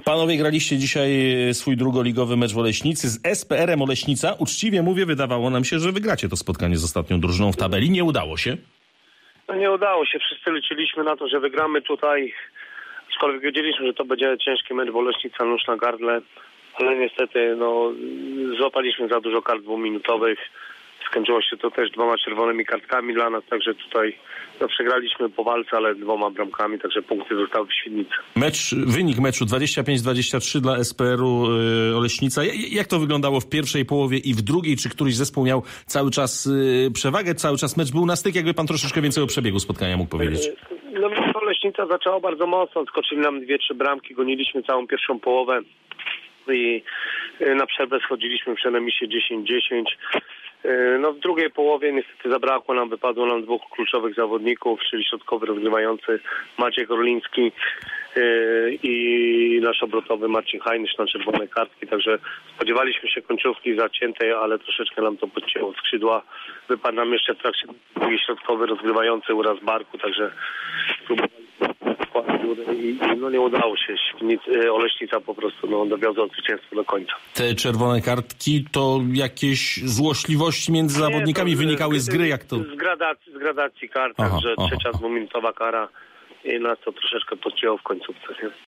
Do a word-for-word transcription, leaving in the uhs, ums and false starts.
Panowie graliście dzisiaj swój drugoligowy mecz w Oleśnicy z S P R-em Oleśnica. Uczciwie mówię, wydawało nam się, że wygracie to spotkanie z ostatnią drużyną w tabeli. Nie udało się. No nie udało się. Wszyscy liczyliśmy na to, że wygramy tutaj. Aczkolwiek wiedzieliśmy, że to będzie ciężki mecz, bo Oleśnica nóż na gardle. Ale niestety no, złapaliśmy za dużo kart dwuminutowych. Skończyło się to też dwoma czerwonymi kartkami dla nas, także tutaj no, przegraliśmy po walce, ale dwoma bramkami, także punkty zostały w Świdnicy. Mecz, wynik meczu dwadzieścia pięć dwadzieścia trzy dla S P R-u yy, Oleśnica. Jak to wyglądało w pierwszej połowie i w drugiej? Czy któryś zespół miał cały czas yy, przewagę? Cały czas mecz był na styk? Jakby pan troszeczkę więcej o przebiegu spotkania mógł powiedzieć? No więc Oleśnica zaczęła bardzo mocno, skoczyli nam dwie, trzy bramki, goniliśmy całą pierwszą połowę i na przerwę schodziliśmy przy remisie dziesięć dziesięć. No w drugiej połowie niestety zabrakło nam, wypadło nam dwóch kluczowych zawodników, czyli środkowy rozgrywający Maciek Orliński yy, i nasz obrotowy Marcin Hajnysz na czerwone kartki, także spodziewaliśmy się końcówki zaciętej, ale troszeczkę nam to podcięło skrzydła. Wypadł nam jeszcze w trakcie drugi środkowy rozgrywający uraz barku, także próbowaliśmy i no nie udało się. Świdnicy, Oleśnica po prostu no, dowiozła zwycięstwo do końca. Te czerwone kartki to jakieś złośliwości między zawodnikami nie, to, wynikały z gry? Jak to? Z gradacji, z gradacji kart, aha, że aha, trzecia aha. dwuminutowa kara i nas to troszeczkę podcięło w końcówce. Nie?